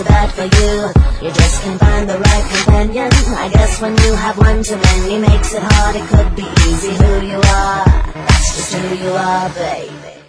too bad for you. You just can't find the right companion. I guess when you have one too many makes it hard. It could be easy who you are. That's just who you are, baby.